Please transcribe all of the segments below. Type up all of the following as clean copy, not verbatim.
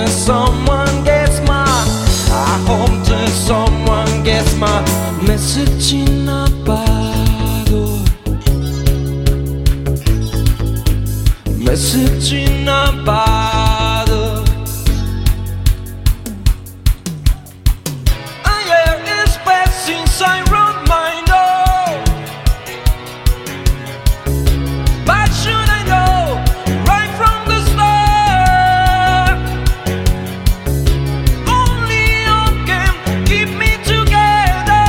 someone gets my, I hope that someone gets my message in a bottle. Message in a bottle. A year is past since I wrote my note. But should I know right from the start? Only you can keep me together.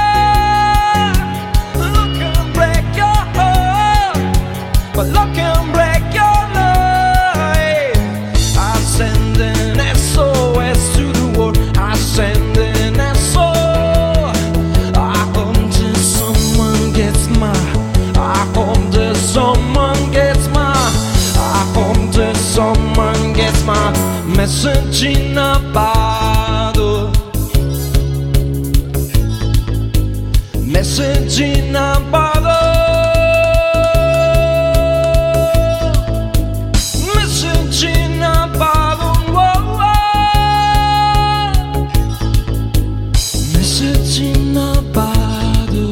Love can break your heart, but love can break your life. I send an SOS to the world. I send an SOS. I hope that someone gets my, I hope that someone gets my, I hope that someone gets my message in a bottle. Message in a bottle. Message in a bottle. Whoa, whoa. Message in a bottle.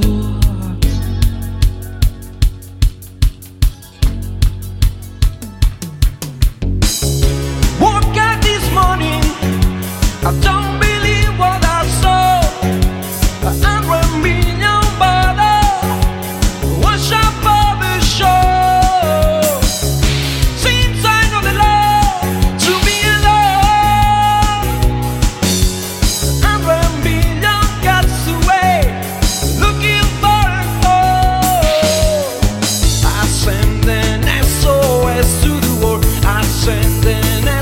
Woke up this morning, I don't believe what I saw. A 100 million bottle, wash up for the show. Since I know the law to be alone, 100 million cats away, looking for a home. I send an SOS to the world. I send an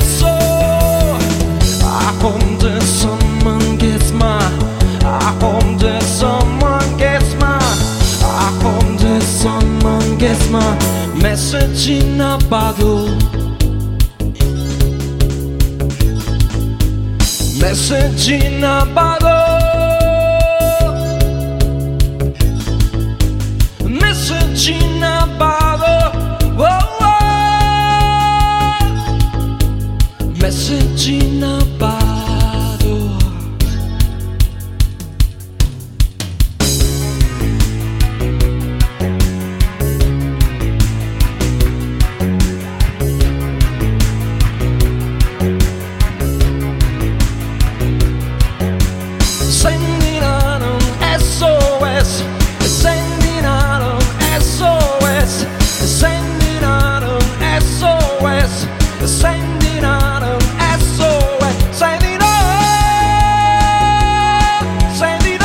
SOS. I hope that someone gets my, I hope that someone gets my, I hope that someone gets my message in a bottle. Message in a bottle. Message in a bottle. Whoa, whoa. Message in a bottle. Sending out an SOS. Sending out an SOS. Sending out an SOS. Sending out an SOS. Sending out. Sending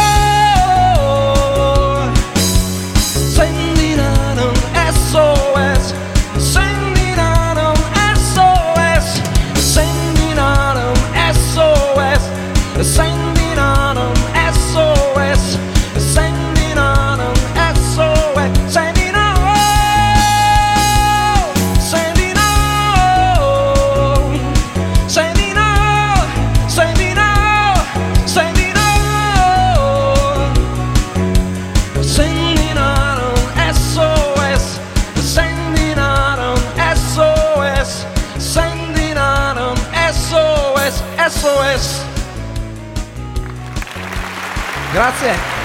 out. Sending out an SOS. Sending out an SOS. Sending out an SOS. Sending out an SOS. Sending out an SOS. Sending out. Sending out. Sending out. Sending out. Sending out. Sending out an SOS. Sending out an SOS. Sending out an SOS. SOS. Grazie.